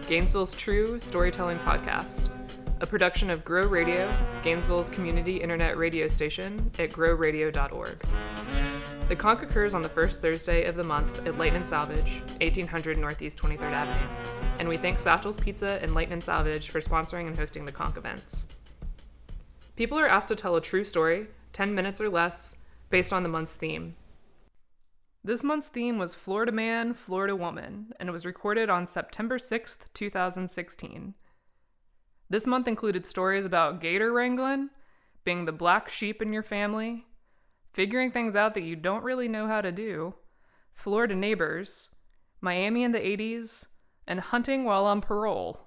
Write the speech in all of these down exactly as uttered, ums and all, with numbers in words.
Gainesville's true storytelling podcast, a production of Grow Radio, Gainesville's community internet radio station at grow radio dot org. The Conch occurs on the first Thursday of the month at Light and Salvage, eighteen hundred Northeast twenty-third Avenue, and we thank Satchel's Pizza and Light and Salvage for sponsoring and hosting the Conch events. People are asked to tell a true story, ten minutes or less, based on the month's theme. This month's theme was Florida Man, Florida Woman, and it was recorded on September sixth, two thousand sixteen. This month included stories about gator wrangling, being the black sheep in your family, figuring things out that you don't really know how to do, Florida neighbors, Miami in the eighties, and hunting while on parole.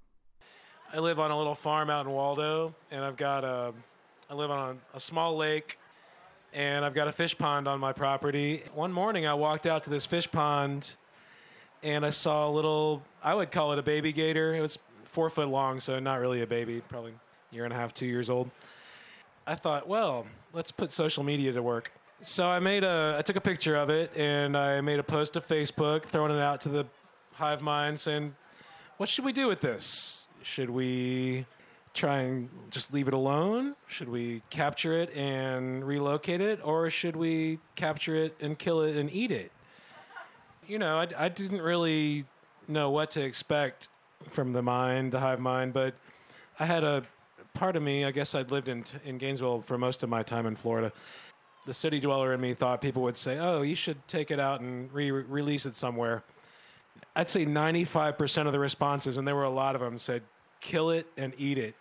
I live on a little farm out in Waldo, and I've got a, I live on a, a small lake, and I've got a fish pond on my property. One morning I walked out to this fish pond, and I saw a little, I would call it a baby gator. It was four foot long, so not really a baby, probably a year and a half, two years old. I thought, well, let's put social media to work. So I made a, I took a picture of it, and I made a post to Facebook, throwing it out to the hive mind, saying, what should we do with this? Should we try and just leave it alone? Should we capture it and relocate it? Or should we capture it and kill it and eat it? You know, I, I didn't really know what to expect from the mind, the hive mind, but I had a part of me, I guess I'd lived in in Gainesville for most of my time in Florida. The city dweller in me thought people would say, oh, you should take it out and re- release it somewhere. I'd say ninety-five percent of the responses, and there were a lot of them, said, kill it and eat it.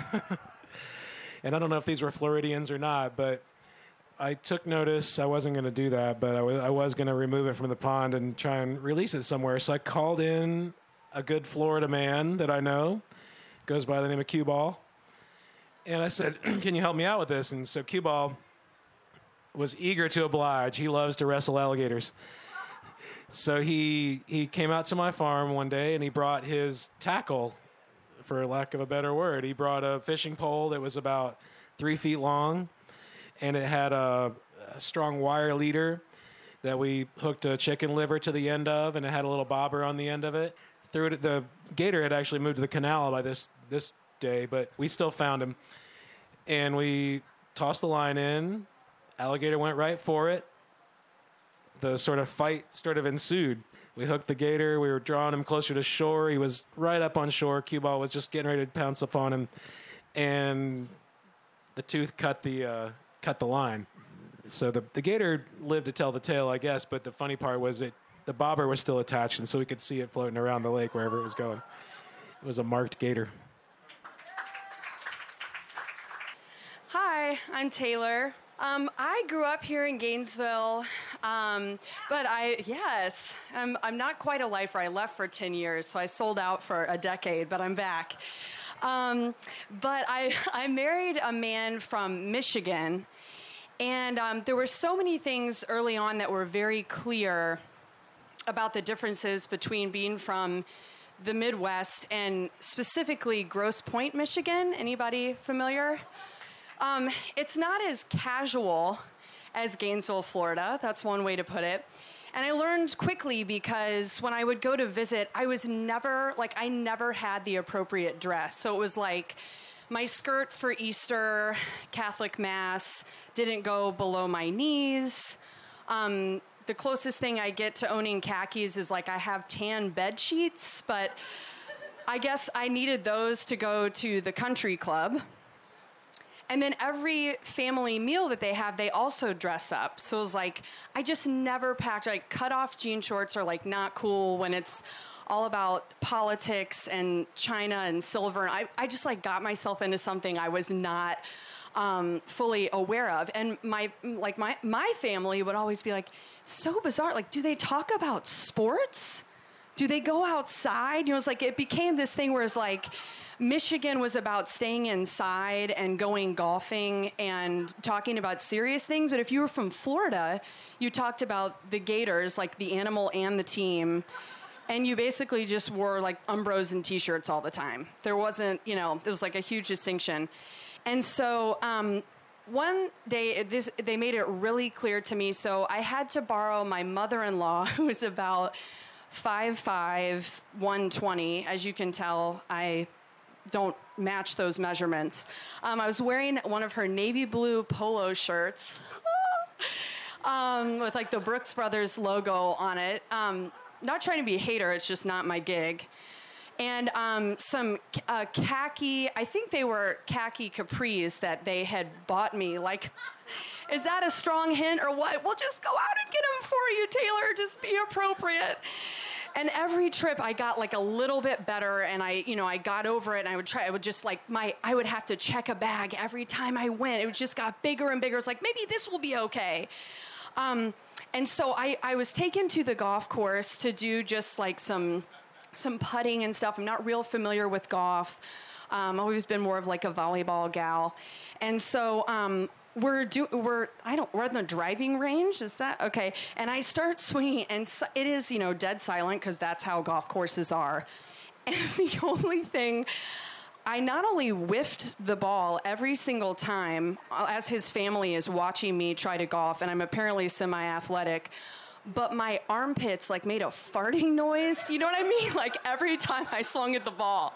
And I don't know if these were Floridians or not, but I took notice. I wasn't going to do that, but I was, I was going to remove it from the pond and try and release it somewhere. So I called in a good Florida man that I know, goes by the name of Cue Ball. And I said, can you help me out with this? And so Cue Ball was eager to oblige. He loves to wrestle alligators. So he he came out to my farm one day, and he brought his tackle, for lack of a better word. He brought a fishing pole that was about three feet long, and it had a, a strong wire leader that we hooked a chicken liver to the end of, and it had a little bobber on the end of it. Threw it. The gator had actually moved to the canal by this this day, but we still found him. And we tossed the line in. Alligator went right for it. The sort of fight sort of ensued. We hooked the gator. We were drawing him closer to shore. He was right up on shore. Cue Ball was just getting ready to pounce upon him, and the tooth cut the uh, cut the line. So the the gator lived to tell the tale, I guess. But the funny part was it the bobber was still attached, and so we could see it floating around the lake wherever it was going. It was a marked gator. Hi, I'm Taylor. Um, I grew up here in Gainesville, um, but I, yes, I'm, I'm not quite a lifer. I left for ten years, so I sold out for a decade, but I'm back. Um, but I, I married a man from Michigan, and um, there were so many things early on that were very clear about the differences between being from the Midwest and specifically Grosse Pointe, Michigan. Anybody familiar? Um, it's not as casual as Gainesville, Florida. That's one way to put it. And I learned quickly because when I would go to visit, I was never, like, I never had the appropriate dress. So it was like my skirt for Easter, Catholic Mass, didn't go below my knees. Um, the closest thing I get to owning khakis is like I have tan bed sheets, but I guess I needed those to go to the country club. And then every family meal that they have, they also dress up. So it was like, I just never packed, like cut off jean shorts are like not cool when it's all about politics and China and silver. I, I just like got myself into something I was not um, fully aware of. And my, like my, my family would always be like, so bizarre. Like, do they talk about sports? Do they go outside? You know, it's like, it became this thing where it's like, Michigan was about staying inside and going golfing and talking about serious things. But if you were from Florida, you talked about the Gators, like the animal and the team. And you basically just wore like Umbros and T-shirts all the time. There wasn't, you know, there was like a huge distinction. And so um, one day, this they made it really clear to me. So I had to borrow my mother-in-law, who was about five five, one twenty. As you can tell, I don't match those measurements. Um, I was wearing one of her navy blue polo shirts um, with like the Brooks Brothers logo on it. Um, not trying to be a hater, it's just not my gig. And um, some uh, khaki, I think they were khaki capris that they had bought me. Like, is that a strong hint or what? We'll just go out and get them for you, Taylor. Just be appropriate. And every trip I got like a little bit better, and I, you know, I got over it, and I would try, I would just like, my, I would have to check a bag every time I went. It just got bigger and bigger. It's like, maybe this will be okay. Um, and so I, I was taken to the golf course to do just like some, some putting and stuff. I'm not real familiar with golf. Um, I've always been more of like a volleyball gal. And so, um, We're do we're I don't we're in the driving range. Is that okay? And I start swinging, and so, it is you know dead silent because that's how golf courses are. And the only thing, I not only whiffed the ball every single time as his family is watching me try to golf, and I'm apparently semi-athletic, but my armpits like made a farting noise. You know what I mean? Like every time I swung at the ball.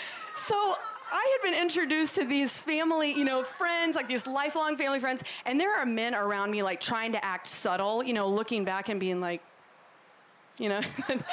So I had been introduced to these family, you know, friends, like these lifelong family friends, and there are men around me, like, trying to act subtle, you know, looking back and being like, you know,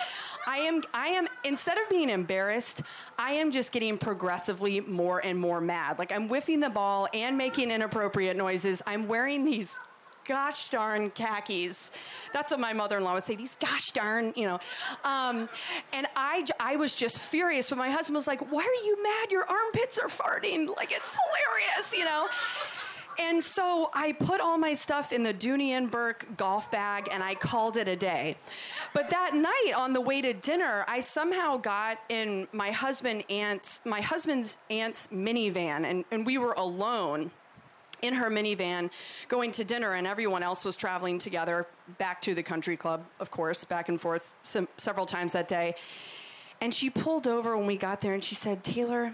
I am, I am, instead of being embarrassed, I am just getting progressively more and more mad. Like, I'm whiffing the ball and making inappropriate noises. I'm wearing these gosh darn khakis. That's what my mother-in-law would say, these gosh darn, you know. Um, and I, I was just furious, but my husband was like, why are you mad? Your armpits are farting. Like, it's hilarious, you know. And so I put all my stuff in the Dooney and Burke golf bag, and I called it a day. But that night on the way to dinner, I somehow got in my husband aunt's, my husband's aunt's minivan, and, and we were alone in her minivan going to dinner, and everyone else was traveling together back to the country club, of course, back and forth some, several times that day. And she pulled over when we got there, and she said, Taylor,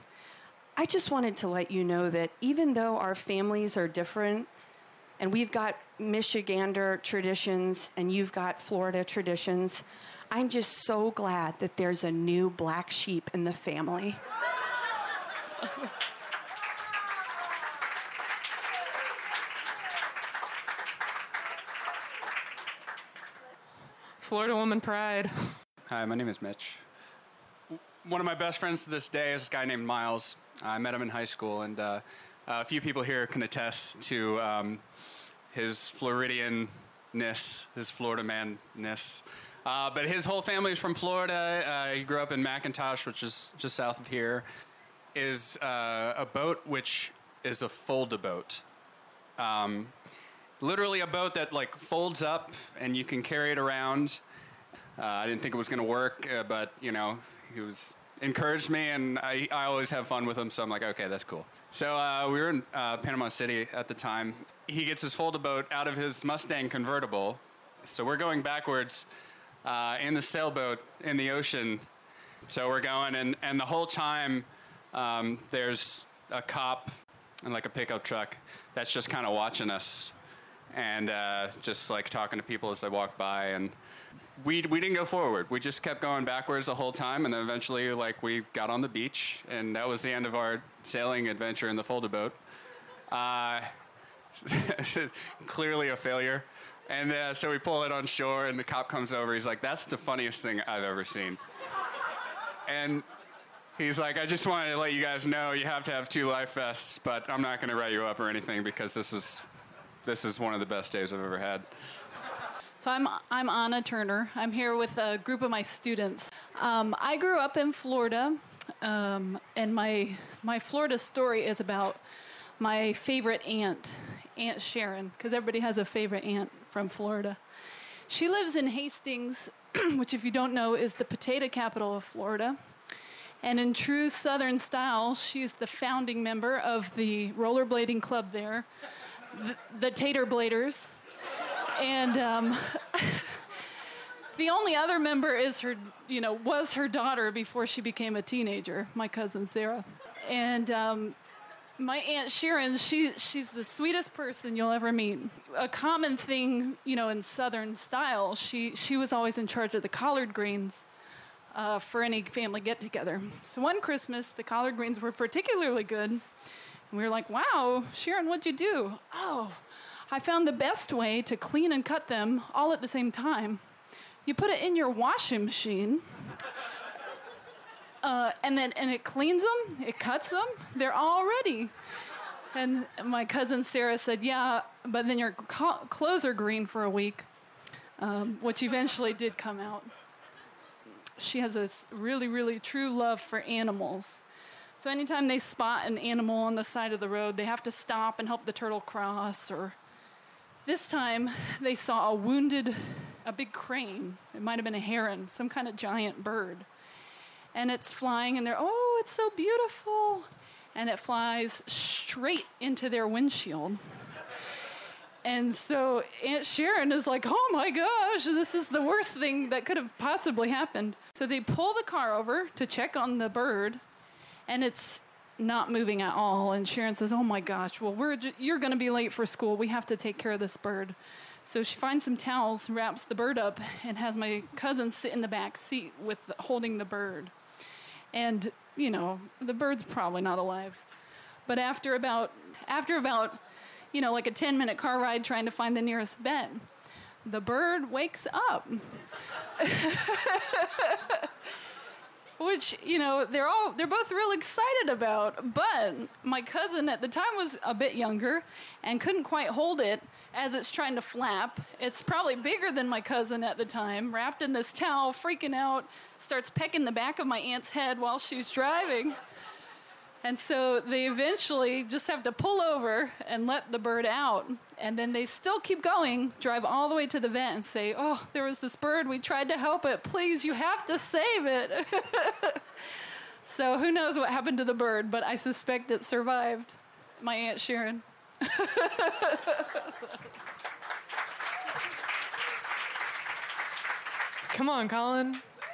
I just wanted to let you know that even though our families are different, and we've got Michigander traditions and you've got Florida traditions, I'm just so glad that there's a new black sheep in the family. Florida woman pride. Hi, my name is Mitch. One of my best friends to this day is this guy named Miles. I met him in high school, and uh, a few people here can attest to um, his Floridian-ness, his Florida man-ness. Uh, but his whole family is from Florida. Uh, he grew up in McIntosh, which is just south of here. Is uh, a boat which is a fold-a-boat. Um, literally a boat that like folds up and you can carry it around. Uh, I didn't think it was going to work, uh, but you know, he was encouraged me, and I, I always have fun with him. So I'm like, okay, that's cool. So uh, we were in uh, Panama City at the time. He gets his fold-a boat out of his Mustang convertible. So we're going backwards uh, in the sailboat in the ocean. So we're going, and, and the whole time um, there's a cop and like a pickup truck that's just kind of watching us. And uh, just like talking to people as they walk by, and we we didn't go forward. We just kept going backwards the whole time, and then eventually, like, we got on the beach, and that was the end of our sailing adventure in the fold-a boat. Uh, clearly a failure, and uh, so we pull it on shore, and the cop comes over. He's like, "That's the funniest thing I've ever seen," and he's like, "I just wanted to let you guys know you have to have two life vests, but I'm not going to write you up or anything because this is." This is one of the best days I've ever had. So I'm I'm Anna Turner. I'm here with a group of my students. Um, I grew up in Florida, um, and my my Florida story is about my favorite aunt, Aunt Sharon, because everybody has a favorite aunt from Florida. She lives in Hastings, which, if you don't know, is the potato capital of Florida. And in true Southern style, she's the founding member of the rollerblading club there. The, the Tater Bladers. And um, the only other member is her, you know, was her daughter before she became a teenager, my cousin Sarah. And um, my Aunt Sharon, she she's the sweetest person you'll ever meet. A common thing, you know, in Southern style, she, she was always in charge of the collard greens uh, for any family get-together. So one Christmas, the collard greens were particularly good. And we were like, wow, Sharon, what'd you do? Oh, I found the best way to clean and cut them all at the same time. You put it in your washing machine, uh, and then and it cleans them, it cuts them, they're all ready. And my cousin Sarah said, yeah, but then your co- clothes are green for a week, um, which eventually did come out. She has a really, really true love for animals. So anytime they spot an animal on the side of the road, they have to stop and help the turtle cross. Or this time, they saw a wounded, a big crane. It might have been a heron, some kind of giant bird. And it's flying, and they're, oh, it's so beautiful. And it flies straight into their windshield. And so Aunt Sharon is like, oh my gosh, this is the worst thing that could have possibly happened. So they pull the car over to check on the bird, and it's not moving at all. And Sharon says, oh my gosh, well, we're j- you're going to be late for school. We have to take care of this bird. So she finds some towels, wraps the bird up, and has my cousin sit in the back seat with the, holding the bird. And, you know, the bird's probably not alive. But after about, after about, you know, like a ten-minute car ride trying to find the nearest vet, the bird wakes up. Which, you know, they're all, they're both real excited about. But my cousin at the time was a bit younger and couldn't quite hold it as it's trying to flap. It's probably bigger than my cousin at the time, wrapped in this towel, freaking out, starts pecking the back of my aunt's head while she's driving. And so they eventually just have to pull over and let the bird out. And then they still keep going, drive all the way to the vet and say, oh, there was this bird. We tried to help it. Please, you have to save it. So who knows what happened to the bird, but I suspect it survived my Aunt Sharon. Come on, Colin.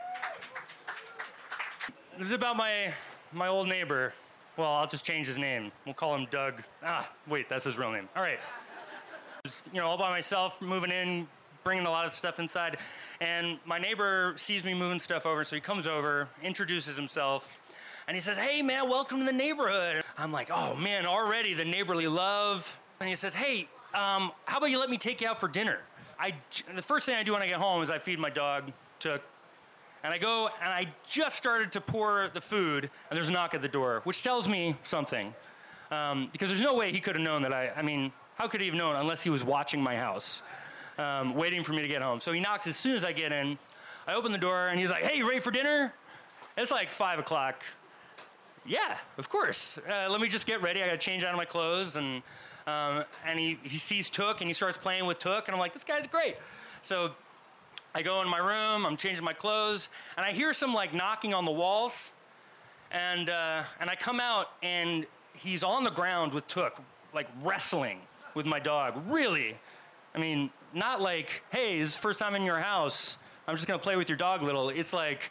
This is about my my old neighbor. Well, I'll just change his name. We'll call him Doug. Ah, wait, that's his real name. All right. Just, you know, all by myself, moving in, bringing a lot of stuff inside. And my neighbor sees me moving stuff over, so he comes over, introduces himself, and he says, hey, man, welcome to the neighborhood. I'm like, oh, man, already the neighborly love. And he says, hey, um, how about you let me take you out for dinner? I, the first thing I do when I get home is I feed my dog, Took. And I go, and I just started to pour the food, and there's a knock at the door, which tells me something. Um, because there's no way he could have known that I, I mean, how could he have known unless he was watching my house, um, waiting for me to get home? So he knocks as soon as I get in. I open the door, and he's like, hey, you ready for dinner? It's like five o'clock. Yeah, of course. Uh, let me just get ready. I got to change out of my clothes. And um, and he, he sees Took, and he starts playing with Took, and I'm like, this guy's great. So I go in my room, I'm changing my clothes, and I hear some like knocking on the walls, and uh, and I come out, and he's on the ground with Took, like wrestling with my dog. Really, I mean, not like, hey, this is the first time in your house, I'm just gonna play with your dog a little. It's like,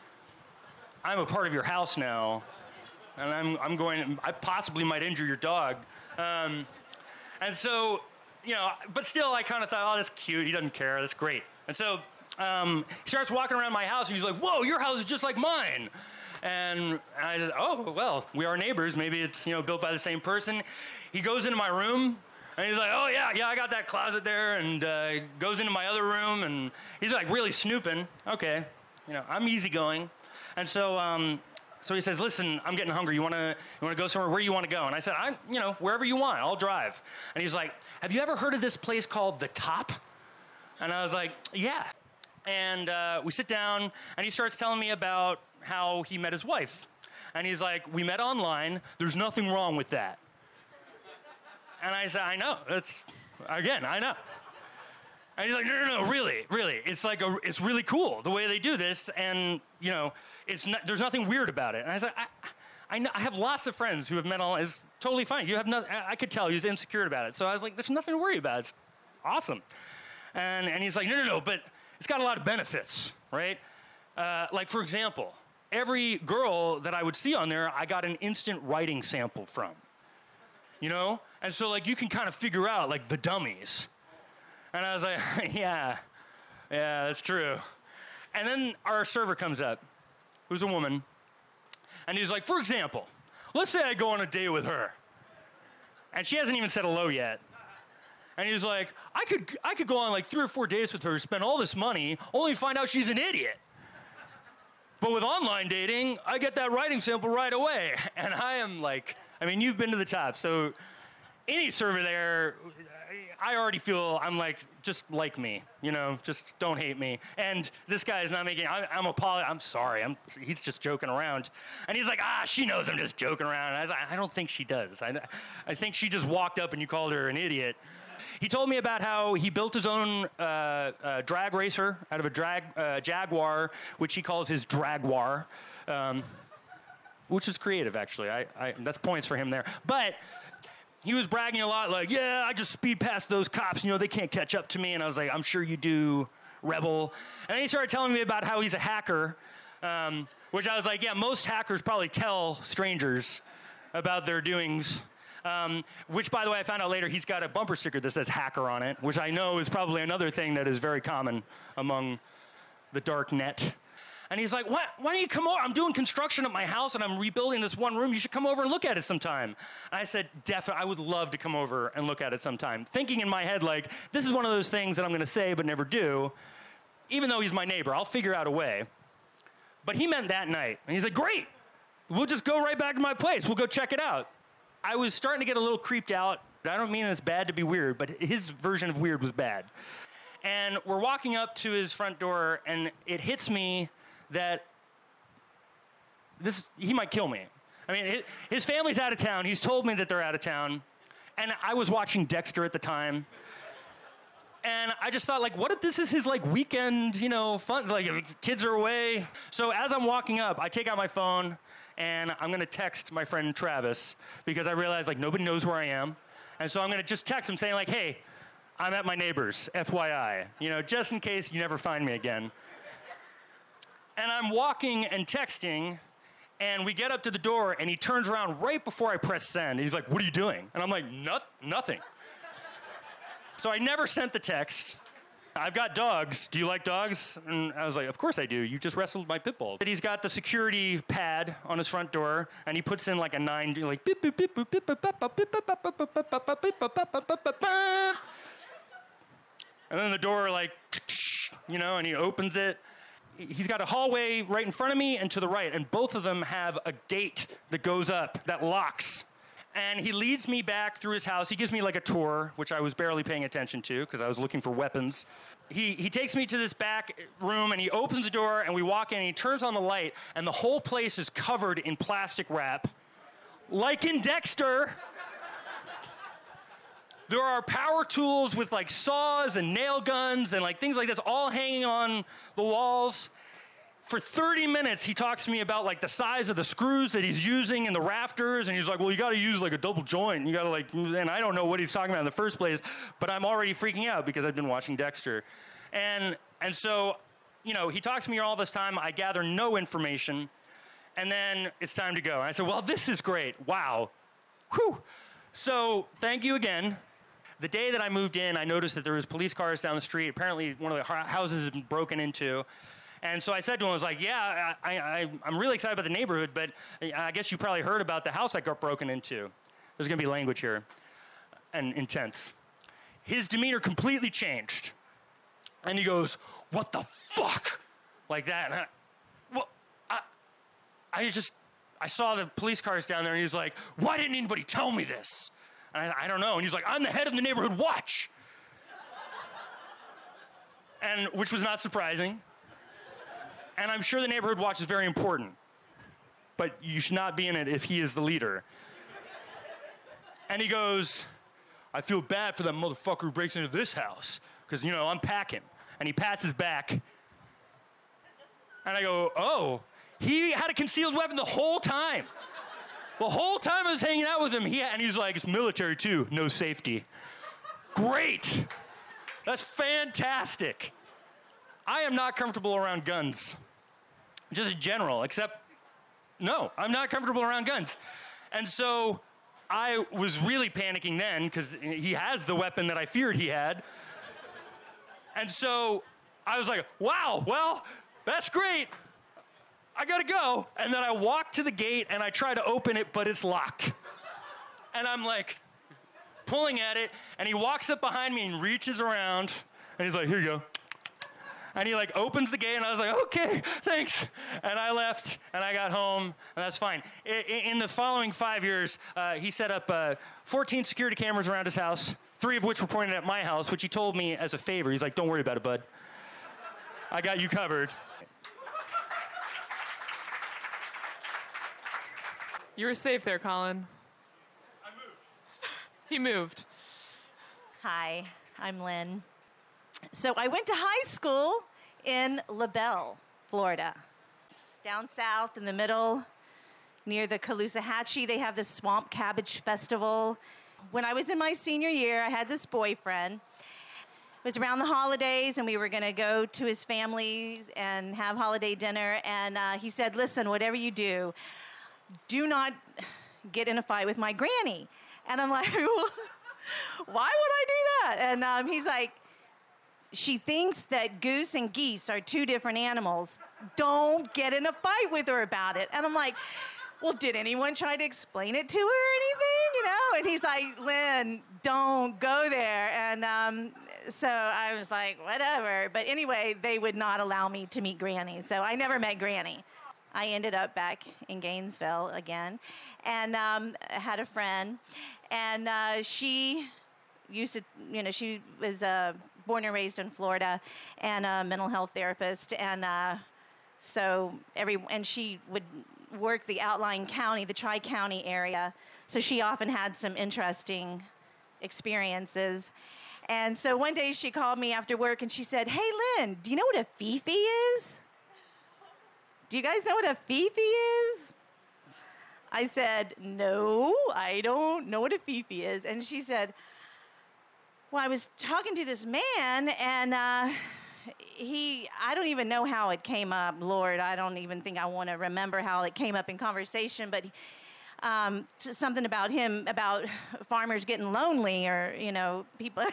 I'm a part of your house now, and I'm I'm going, I possibly might injure your dog, um, and so, you know, but still, I kind of thought, oh, that's cute. He doesn't care. That's great. And so um, he starts walking around my house, and he's like, whoa, your house is just like mine. And I said, oh, well, we are neighbors. Maybe it's, you know, built by the same person. He goes into my room, and he's like, oh, yeah, yeah, I got that closet there, and uh, goes into my other room, and he's like really snooping. Okay, you know, I'm easygoing. And so um, so he says, listen, I'm getting hungry. You want to you want to go somewhere? Where do you want to go? And I said, I, you know, wherever you want. I'll drive. And he's like, have you ever heard of this place called The Top? And I was like, yeah. And uh, we sit down, and he starts telling me about how he met his wife. And he's like, we met online. There's nothing wrong with that. And I said, I know. It's, again, I know. And he's like, no, no, no, really, really. It's like, a, it's really cool the way they do this. And, you know, it's not, there's nothing weird about it. And I said, I, I, know, I have lots of friends who have met online. It's totally fine. You have no, I could tell he was insecure about it. So I was like, there's nothing to worry about. It's awesome. And, and he's like, no, no, no, but it's got a lot of benefits, right? Uh, like, for example, every girl that I would see on there, I got an instant writing sample from. you know? And so, like, you can kind of figure out, like, the dummies. And I was like, yeah, yeah, that's true. And then our server comes up, who's a woman, and he's like, for example, let's say I go on a date with her, and she hasn't even said hello yet. And he's like, I could I could go on like three or four dates with her, spend all this money, only to find out she's an idiot. But with online dating, I get that writing sample right away. And I am like, I mean, you've been to the top, so any server there, I already feel I'm like, just like me, you know, just don't hate me. And this guy is not making, I, I'm apologizing, I'm sorry, I'm, he's just joking around. And he's like, ah, she knows I'm just joking around. And I was like, I don't think she does. I, I think she just walked up and you called her an idiot. He told me about how he built his own uh, uh, drag racer out of a drag uh, Jaguar, which he calls his Dragwar, um, which is creative, actually. I, I, that's points for him there. But he was bragging a lot, like, yeah, I just speed past those cops. You know, they can't catch up to me. And I was like, I'm sure you do, rebel. And then he started telling me about how he's a hacker, um, which I was like, yeah, most hackers probably tell strangers about their doings. Um, which, by the way, I found out later, he's got a bumper sticker that says hacker on it, which I know is probably another thing that is very common among the dark net. And he's like, what? Why don't you come over? I'm doing construction at my house, and I'm rebuilding this one room. You should come over and look at it sometime. And I said, definitely, I would love to come over and look at it sometime. Thinking in my head, like, this is one of those things that I'm going to say but never do. Even though he's my neighbor, I'll figure out a way. But he meant that night. And he's like, great. We'll just go right back to my place. We'll go check it out. I was starting to get a little creeped out. I don't mean it's bad to be weird, but his version of weird was bad. And we're walking up to his front door, and it hits me that this he might kill me. I mean, his family's out of town. He's told me that they're out of town. And I was watching Dexter at the time. And I just thought, like, what if this is his, like, weekend, you know, fun? Like, kids are away. So as I'm walking up, I take out my phone, and I'm going to text my friend Travis because I realize, like, nobody knows where I am. And so I'm going to just text him saying, like, hey, I'm at my neighbor's, F Y I, you know, just in case you never find me again. And I'm walking and texting, and we get up to the door, and he turns around right before I press send. He's like, what are you doing? And I'm like, Noth- nothing. So I never sent the text. I've got dogs. Do you like dogs? And I was like, of course I do. You just wrestled my pit bull. But he's got the security pad on his front door, and he puts in like a nine, like beep, beep, beep, beep, beep, beep, beep, beep, beep, beep. And then the door, like, you know, and he opens it. He's got a hallway right in front of me and to the right, and both of them have a gate that goes up, that locks. And he leads me back through his house. He gives me like a tour, which I was barely paying attention to because I was looking for weapons. He he takes me to this back room, and he opens the door, and we walk in, and he turns on the light, and the whole place is covered in plastic wrap, like in Dexter. There are power tools with like saws and nail guns and like things like this all hanging on the walls. For thirty minutes, he talks to me about like the size of the screws that he's using in the rafters, and he's like, well, you got to use like a double joint. You got to like, and I don't know what he's talking about in the first place, but I'm already freaking out because I've been watching Dexter. And and so, you know, he talks to me all this time. I gather no information, and then it's time to go. And I said, well, this is great. Wow. Whew. So thank you again. The day that I moved in, I noticed that there was police cars down the street. Apparently, one of the houses had been broken into. And so I said to him, I was like, yeah, I, I, I'm really excited about the neighborhood, but I guess you probably heard about the house that got broken into. There's going to be language here, and intense. His demeanor completely changed. And he goes, what the fuck? Like that. And I, well, I, I just, I saw the police cars down there, and he was like, why didn't anybody tell me this? And I, I don't know. And he's like, I'm the head of the neighborhood watch. And which was not surprising. And I'm sure the neighborhood watch is very important, but you should not be in it if he is the leader. And he goes, I feel bad for that motherfucker who breaks into this house because, you know, I'm packing. And he pats his back. And I go, oh, he had a concealed weapon the whole time. The whole time I was hanging out with him, he had, and he's like, it's military too, no safety. Great. That's fantastic. I am not comfortable around guns, just in general, except, no, I'm not comfortable around guns. And so I was really panicking then because he has the weapon that I feared he had. And so I was like, wow, well, that's great. I gotta go. And then I walk to the gate and I try to open it, but it's locked. And I'm like pulling at it, and he walks up behind me and reaches around, and he's like, here you go. And he like opens the gate, and I was like, okay, thanks. And I left, and I got home, and that's fine. I, in the following five years, uh, he set up uh, fourteen security cameras around his house, three of which were pointed at my house, which he told me as a favor. He's like, don't worry about it, bud. I got you covered. You were safe there, Colin. I moved. He moved. Hi, I'm Lynn. So I went to high school in LaBelle, Florida. Down south in the middle, near the Caloosahatchee, they have this Swamp Cabbage Festival. When I was in my senior year, I had this boyfriend. It was around the holidays, and we were going to go to his family and have holiday dinner. And uh, he said, listen, whatever you do, do not get in a fight with my granny. And I'm like, why would I do that? And um, he's like, she thinks that goose and geese are two different animals. Don't get in a fight with her about it. And I'm like, well, did anyone try to explain it to her or anything? You know? And he's like, Lynn, don't go there. And um, so I was like, whatever. But anyway, they would not allow me to meet Granny. So I never met Granny. I ended up back in Gainesville again, and um, had a friend, and uh, she used to, you know, she was uh, born and raised in Florida, and a mental health therapist, and uh, so every, and she would work the outlying county, the Tri-County area, so she often had some interesting experiences. And so one day she called me after work, and she said, hey, Lynn, do you know what a Fifi is? Do you guys know what a Fifi is? I said, no, I don't know what a Fifi is. And she said, well, I was talking to this man, and uh, he, I don't even know how it came up. Lord, I don't even think I want to remember how it came up in conversation, but um, something about him, about farmers getting lonely, or, you know, people.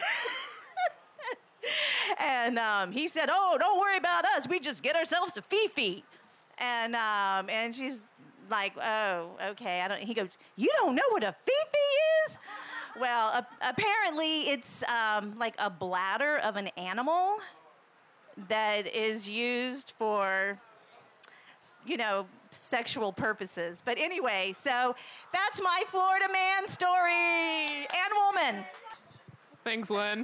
And um, he said, oh, don't worry about us. We just get ourselves a Fifi. And um, and she's like, oh, okay. I don't. He goes, you don't know what a Fifi is? Well, uh, apparently it's um, like a bladder of an animal that is used for, you know, sexual purposes. But anyway, so that's my Florida man story and woman. Thanks, Lynn.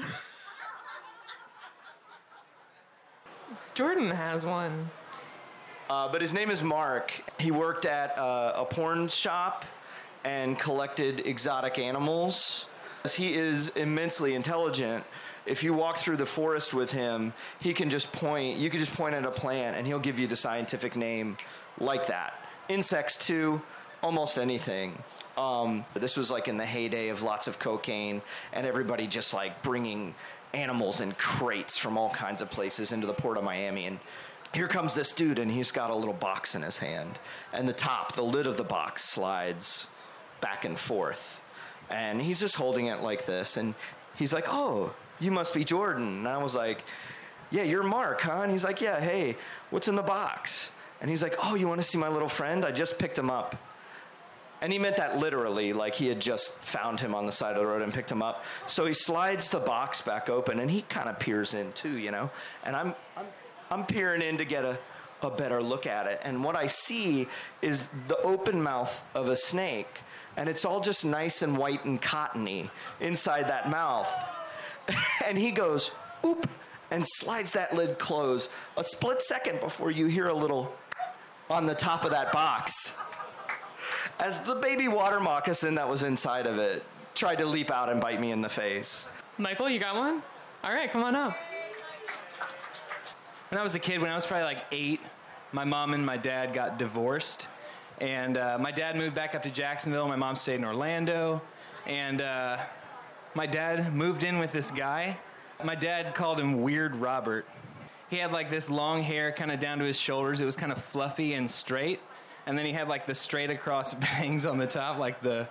Jordan has one. Uh, but his name is Mark. He worked at uh, a porn shop and collected exotic animals. He is immensely intelligent. If you walk through the forest with him, he can just point, you can just point at a plant and he'll give you the scientific name like that. Insects too, almost anything. Um, this was like in the heyday of lots of cocaine and everybody just like bringing animals in crates from all kinds of places into the port of Miami. And here comes this dude, and he's got a little box in his hand. And the top, the lid of the box slides back and forth. And he's just holding it like this. And he's like, oh, you must be Jordan. And I was like, yeah, you're Mark, huh? And he's like, yeah, hey, what's in the box? And he's like, oh, you want to see my little friend? I just picked him up. And he meant that literally, like he had just found him on the side of the road and picked him up. So he slides the box back open, and he kind of peers in too, you know? And I'm... I'm I'm peering in to get a, a better look at it. And what I see is the open mouth of a snake. And it's all just nice and white and cottony inside that mouth. And he goes, oop, and slides that lid closed a split second before you hear a little on the top of that box. As the baby water moccasin that was inside of it tried to leap out and bite me in the face. Michael, you got one? All right, come on up. When I was a kid, when I was probably like eight, my mom and my dad got divorced. And uh, my dad moved back up to Jacksonville. My mom stayed in Orlando. And uh, my dad moved in with this guy. My dad called him Weird Robert. He had like this long hair kind of down to his shoulders. It was kind of fluffy and straight. And then he had like the straight across bangs on the top, like the,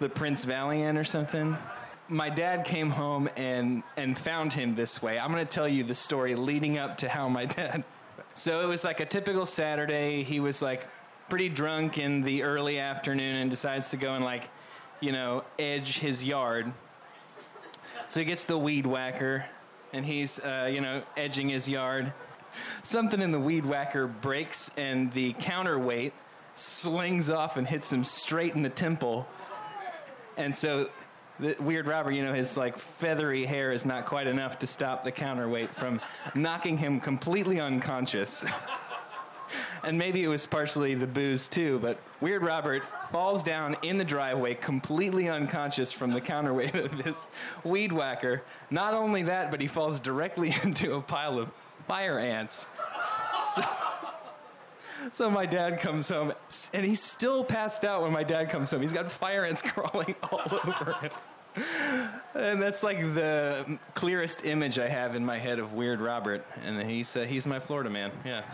the Prince Valiant or something. My dad came home and, and found him this way. I'm going to tell you the story leading up to how my dad... So it was like a typical Saturday. He was like pretty drunk in the early afternoon and decides to go and like, you know, edge his yard. So he gets the weed whacker and he's, uh, you know, edging his yard. Something in the weed whacker breaks and the counterweight slings off and hits him straight in the temple. And so... The Weird Robert, you know, his like feathery hair is not quite enough to stop the counterweight from knocking him completely unconscious. And maybe it was partially the booze too, but Weird Robert falls down in the driveway completely unconscious from the counterweight of this weed whacker. Not only that, but he falls directly into a pile of fire ants. So, So my dad comes home, and he's still passed out when my dad comes home. He's got fire ants crawling all over him. And that's like the clearest image I have in my head of Weird Robert. And he's, uh, he's my Florida man, yeah.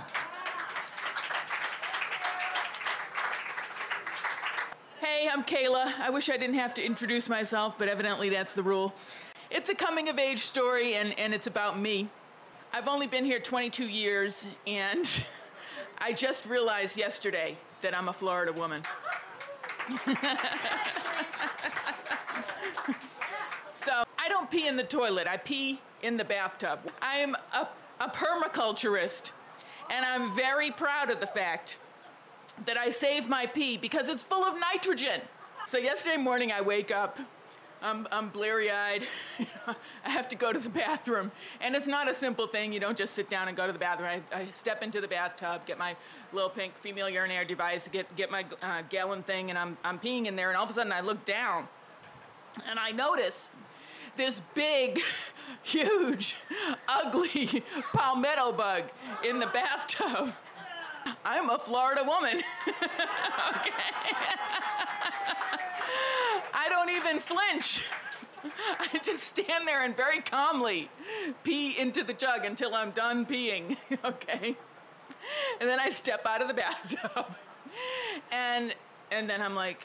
Hey, I'm Kayla. I wish I didn't have to introduce myself, but evidently that's the rule. It's a coming-of-age story, and, and it's about me. I've only been here twenty-two years, and... I just realized yesterday that I'm a Florida woman. So I don't pee in the toilet. I pee in the bathtub. I'm a, a permaculturist, and I'm very proud of the fact that I save my pee because it's full of nitrogen. So yesterday morning I wake up, I'm, I'm bleary-eyed, I have to go to the bathroom. And it's not a simple thing, you don't just sit down and go to the bathroom. I, I step into the bathtub, get my little pink female urinary device, get, get my uh, gallon thing, and I'm, I'm peeing in there, and all of a sudden I look down, and I notice this big, huge, ugly palmetto bug in the bathtub. I'm a Florida woman. Okay. I don't even flinch. I just stand there and very calmly pee into the jug until I'm done peeing, okay? And then I step out of the bathtub. And and then I'm like,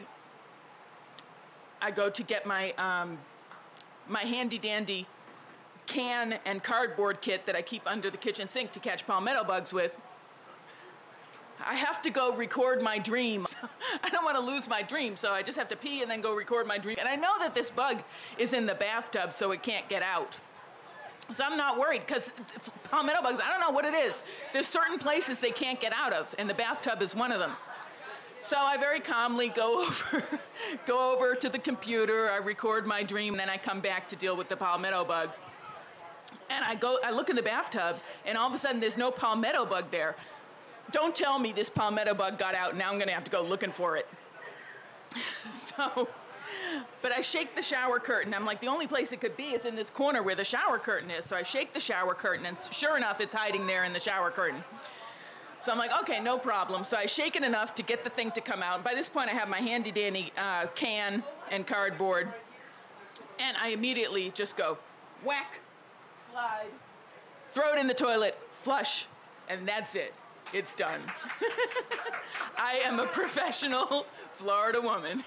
I go to get my um, my handy-dandy can and cardboard kit that I keep under the kitchen sink to catch palmetto bugs with. I have to go record my dream. I don't want to lose my dream, so I just have to pee and then go record my dream. And I know that this bug is in the bathtub, so it can't get out. So I'm not worried, because palmetto bugs, I don't know what it is. There's certain places they can't get out of, and the bathtub is one of them. So I very calmly go over, go over to the computer, I record my dream, and then I come back to deal with the palmetto bug. And I go, I look in the bathtub, and all of a sudden there's no palmetto bug there. Don't tell me this palmetto bug got out, and now I'm going to have to go looking for it. So, but I shake the shower curtain. I'm like, the only place it could be is in this corner where the shower curtain is. So I shake the shower curtain, and sure enough, it's hiding there in the shower curtain. So I'm like, okay, no problem. So I shake it enough to get the thing to come out. And by this point, I have my handy-dandy uh, can and cardboard. And I immediately just go, whack, slide, throw it in the toilet, flush, and that's it. It's done. I am a professional Florida woman.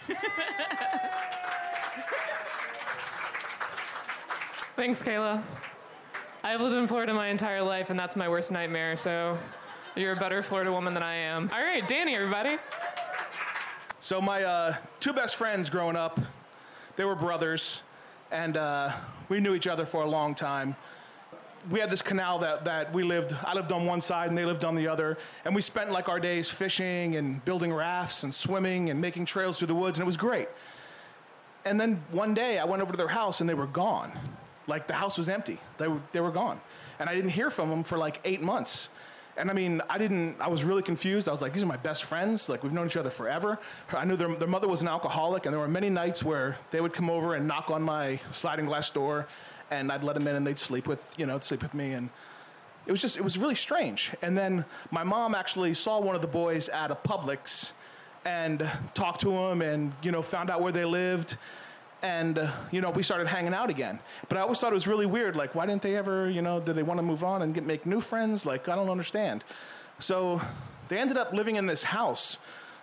Thanks, Kayla. I've lived in Florida my entire life, and that's my worst nightmare, so you're a better Florida woman than I am. All right, Danny, everybody. So my uh, two best friends growing up, they were brothers, and uh, we knew each other for a long time. We had this canal that, that we lived, I lived on one side and they lived on the other, and we spent like our days fishing and building rafts and swimming and making trails through the woods, and it was great. And then one day I went over to their house and they were gone. Like the house was empty. They were, they were gone. And I didn't hear from them for like eight months. And I mean, I didn't, I was really confused. I was like, these are my best friends. Like, we've known each other forever. I knew their, their mother was an alcoholic, and there were many nights where they would come over and knock on my sliding glass door, and I'd let them in and they'd sleep with, you know, sleep with me. And it was just, it was really strange. And then my mom actually saw one of the boys at a Publix and talked to him and, you know, found out where they lived. And, uh, you know, we started hanging out again. But I always thought it was really weird. Like, why didn't they ever, you know, did they want to move on and get, make new friends? Like, I don't understand. So they ended up living in this house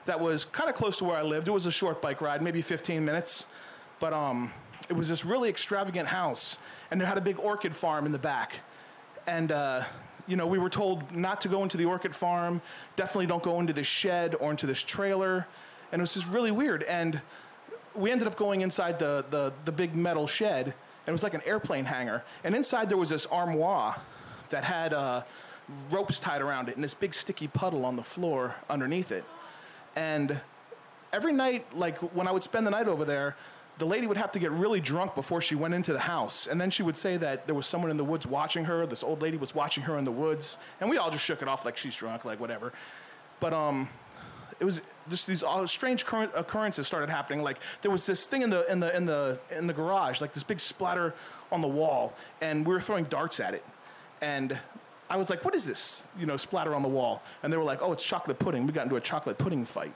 that was kind of close to where I lived. It was a short bike ride, maybe fifteen minutes. But um, it was this really extravagant house, and it had a big orchid farm in the back. And, uh, you know, we were told not to go into the orchid farm, definitely don't go into this shed or into this trailer. And it was just really weird. And we ended up going inside the, the, the big metal shed, and it was like an airplane hangar. And inside there was this armoire that had uh, ropes tied around it and this big sticky puddle on the floor underneath it. And every night, like when I would spend the night over there, the lady would have to get really drunk before she went into the house. And then she would say that there was someone in the woods watching her. This old lady was watching her in the woods. And we all just shook it off like she's drunk, like whatever. But um, it was just these all strange current occurrences started happening. Like there was this thing in the in the in the in the garage, like this big splatter on the wall, and we were throwing darts at it. And I was like, "What is this? You know, splatter on the wall?" And they were like, "Oh, it's chocolate pudding." We got into a chocolate pudding fight.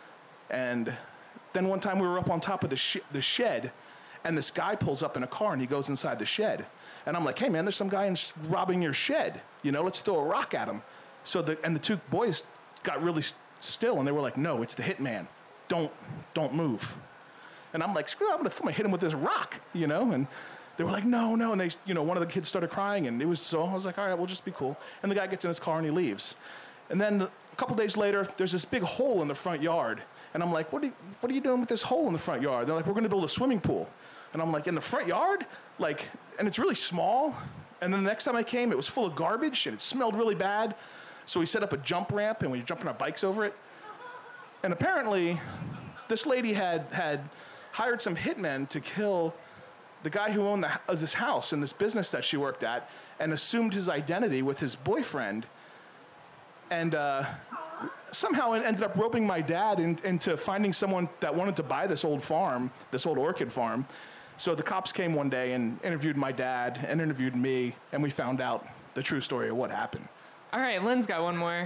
And then one time we were up on top of the sh- the shed, and this guy pulls up in a car and he goes inside the shed. And I'm like, "Hey man, there's some guy in sh- robbing your shed. You know, let's throw a rock at him." So the and the two boys got really st- still, and they were like, "No, it's the hitman. Don't don't move." And I'm like, "Screw that, I'm gonna, I'm gonna hit him with this rock," you know. And they were like, "No, no," and they, you know, one of the kids started crying, and it was so I was like, "All right, we'll just be cool." And the guy gets in his car and he leaves. And then a couple days later, there's this big hole in the front yard. And I'm like, what are, you, what are you doing with this hole in the front yard? They're like, "We're going to build a swimming pool." And I'm like, "In the front yard?" Like, and it's really small. And then the next time I came, it was full of garbage, and it smelled really bad. So we set up a jump ramp, and we were jumping our bikes over it. And apparently, this lady had, had hired some hitmen to kill the guy who owned the, uh, this house and this business that she worked at, and assumed his identity with his boyfriend. And uh, somehow it ended up roping my dad in, into finding someone that wanted to buy this old farm, this old orchid farm. So the cops came one day and interviewed my dad and interviewed me, and we found out the true story of what happened. All right, Lynn's got one more.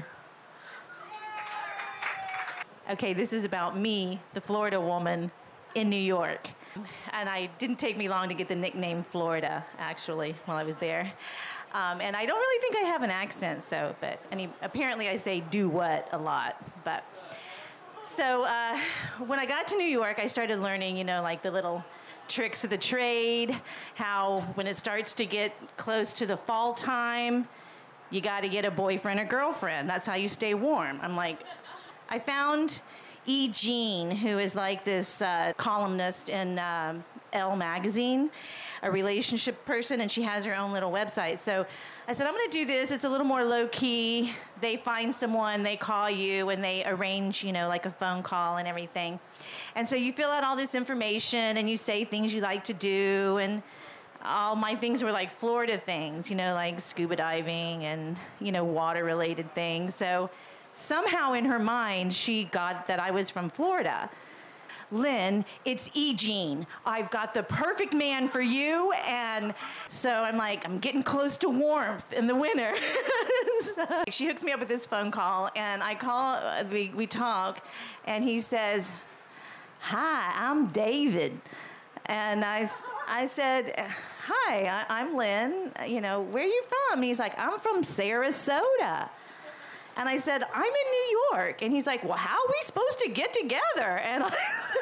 Okay, this is about me, the Florida woman in New York. And I didn't take me long to get the nickname Florida, actually, while I was there. Um, and I don't really think I have an accent, so, but any, apparently I say "do what" a lot. But so uh, when I got to New York, I started learning, you know, like the little tricks of the trade, how when it starts to get close to the fall time, you got to get a boyfriend or girlfriend. That's how you stay warm. I'm like, I found E. Jean, who is like this uh, columnist in um, Elle magazine, a relationship person, and she has her own little website. So I said, I'm going to do this. It's a little more low-key. They find someone, they call you, and they arrange, you know, like a phone call and everything. And so you fill out all this information, and you say things you like to do, and all my things were like Florida things, you know, like scuba diving and, you know, water-related things. So somehow in her mind, she got that I was from Florida. "Lynn, it's E. Jean. I've got the perfect man for you." And so I'm like, I'm getting close to warmth in the winter. So she hooks me up with this phone call, and I call, uh, we, we talk, and he says, "Hi, I'm David." And I, I said, "Hi, I, I'm Lynn. You know, where are you from?" And he's like, "I'm from Sarasota." And I said, "I'm in New York." And he's like, "Well, how are we supposed to get together?" And I,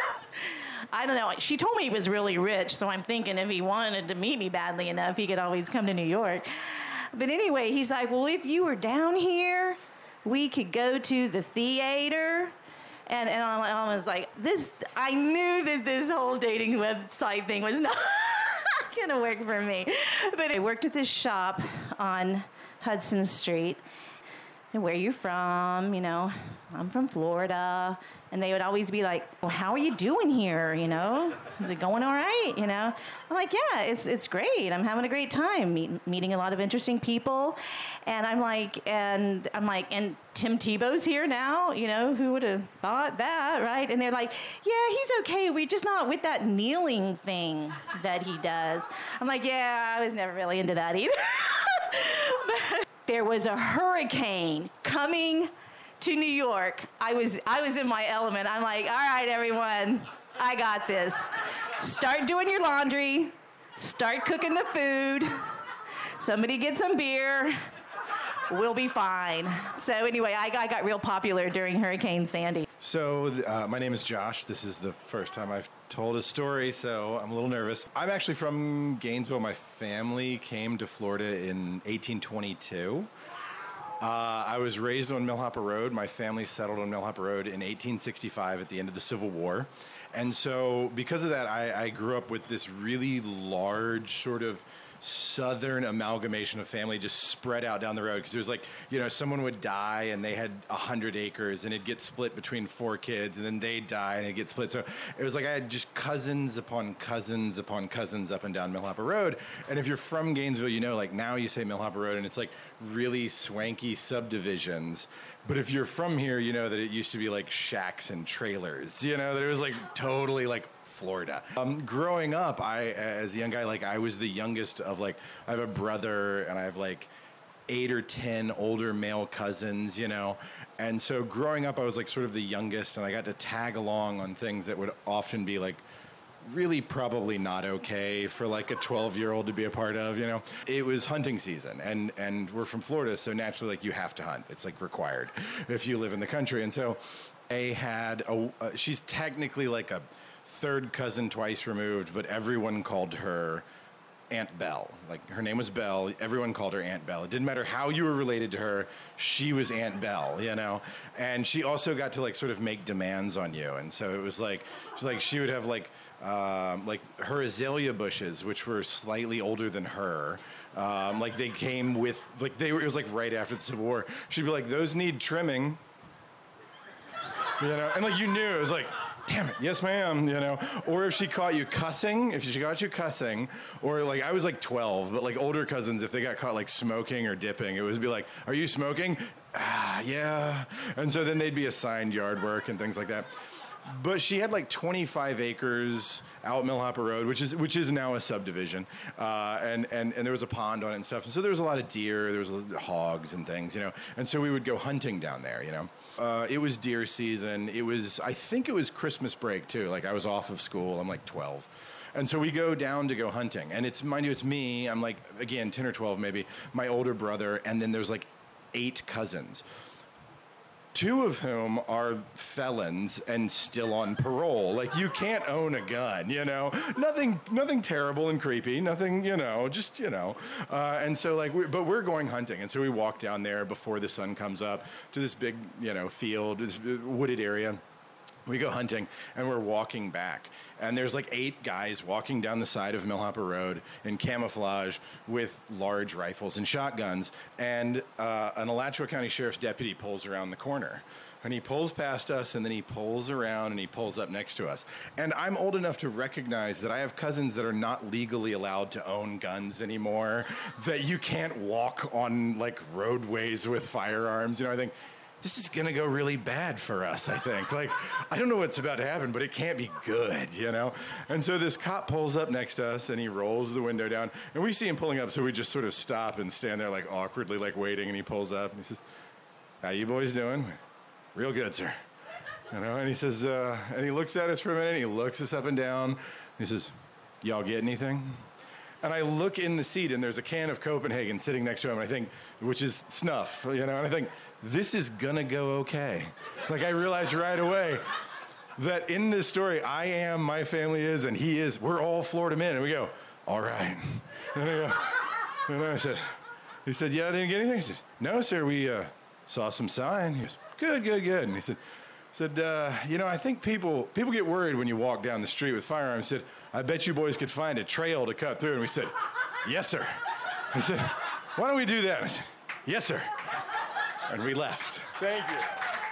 I don't know. She told me he was really rich, so I'm thinking if he wanted to meet me badly enough, he could always come to New York. But anyway, he's like, "Well, if you were down here, we could go to the theater." And, and I was like, this, I knew that this whole dating website thing was not going to work for me. But I worked at this shop on Hudson Street. "Where are you from?" You know, "I'm from Florida." And they would always be like, "Well, how are you doing here? You know, is it going all right?" You know, I'm like, "Yeah, it's it's great. I'm having a great time meet, meeting a lot of interesting people." And I'm like, and I'm like, and Tim Tebow's here now. You know, who would have thought that, right? And they're like, "Yeah, he's okay. We're just not with that kneeling thing that he does." I'm like, "Yeah, I was never really into that either." But there was a hurricane coming to New York. I was I was in my element. I'm like, "All right, everyone, I got this. Start doing your laundry. Start cooking the food. Somebody get some beer. We'll be fine." So anyway, I, I got real popular during Hurricane Sandy. So uh, my name is Josh. This is the first time I've told a story, so I'm a little nervous. I'm actually from Gainesville. My family came to Florida in eighteen twenty-two. Uh, I was raised on Millhopper Road. My family settled on Millhopper Road in eighteen sixty-five at the end of the Civil War. And so because of that, I, I grew up with this really large sort of southern amalgamation of family just spread out down the road, because there was like, you know, someone would die and they had a hundred acres and it'd get split between four kids, and then they'd die and it'd get split. So it was like I had just cousins upon cousins upon cousins up and down Millhopper Road. And if you're from Gainesville, you know, like now you say Millhopper Road and it's like really swanky subdivisions. But if you're from here, you know that it used to be like shacks and trailers, you know, that it was like totally like Florida. Um, growing up, I, as a young guy, like I was the youngest of like, I have a brother and I have like eight or ten older male cousins, you know. And so growing up, I was like sort of the youngest, and I got to tag along on things that would often be like really probably not okay for like a twelve year old to be a part of, you know. It was hunting season, and and we're from Florida, so naturally like you have to hunt. It's like required if you live in the country. And so I had a, uh, she's technically like a third cousin twice removed, but everyone called her Aunt Belle. Like her name was Belle. Everyone called her Aunt Belle. It didn't matter how you were related to her. She was Aunt Belle, you know. And she also got to like sort of make demands on you. And so it was like, like she would have like, um, like her azalea bushes, which were slightly older than her. Um, like they came with, like they were, it was like right after the Civil War. She'd be like, those need trimming. You know, and like you knew, it was like, damn it, yes ma'am, you know. Or if she caught you cussing, if she caught you cussing, or like I was like twelve, but like older cousins, if they got caught like smoking or dipping, it would be like, are you smoking? Ah, yeah. And so then they'd be assigned yard work and things like that. But she had like twenty-five acres out Millhopper Road, which is which is now a subdivision, uh, and and and there was a pond on it and stuff. And so there was a lot of deer, there was hogs and things, you know. And so we would go hunting down there, you know. Uh, it was deer season. It was, I think it was Christmas break too. Like I was off of school. I'm like twelve. And so we go down to go hunting. And it's, mind you, it's me. I'm like, again, ten or twelve maybe, my older brother, and then there's like eight cousins. Two of whom are felons and still on parole. Like, you can't own a gun, you know? Nothing nothing terrible and creepy. Nothing, you know, just, you know. Uh, and so, like, we, but we're going hunting. And so we walk down there before the sun comes up to this big, you know, field, this wooded area. We go hunting, and we're walking back. And there's like eight guys walking down the side of Millhopper Road in camouflage with large rifles and shotguns. And uh, an Alachua County Sheriff's deputy pulls around the corner. And he pulls past us, and then he pulls around, and he pulls up next to us. And I'm old enough to recognize that I have cousins that are not legally allowed to own guns anymore, that you can't walk on, like, roadways with firearms. You know, I think, this is going to go really bad for us, I think. Like, I don't know what's about to happen, but it can't be good, you know? And so this cop pulls up next to us, and he rolls the window down, and we see him pulling up, so we just sort of stop and stand there, like, awkwardly, like, waiting, and he pulls up, and he says, how you boys doing? Real good, sir. You know, and he says, uh, and he looks at us for a minute, and he looks us up and down, he says, y'all get anything? And I look in the seat, and there's a can of Copenhagen sitting next to him, I think, which is snuff, you know, and I think, this is gonna go okay. Like, I realized right away that in this story, I am, my family is, and he is, we're all Florida men. And we go, all right. And I, go, and I said, he said, yeah, I didn't get anything? He said, no, sir, we uh, saw some sign. He goes, good, good, good. And he said, said uh, you know, I think people people get worried when you walk down the street with firearms. He said, I bet you boys could find a trail to cut through. And we said, yes, sir. He said, why don't we do that? And I said, yes, sir. And we left. Thank you.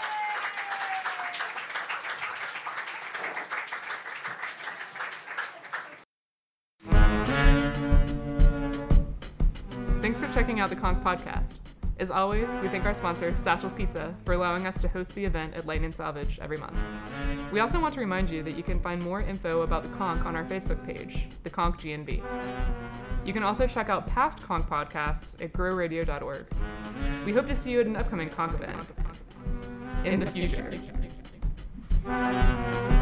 Thanks for checking out the Conch Podcast. As always, we thank our sponsor, Satchel's Pizza, for allowing us to host the event at Light and Salvage every month. We also want to remind you that you can find more info about the Conch on our Facebook page, the Conch G N B. You can also check out past Conch podcasts at grow radio dot org. We hope to see you at an upcoming Conch event in the future.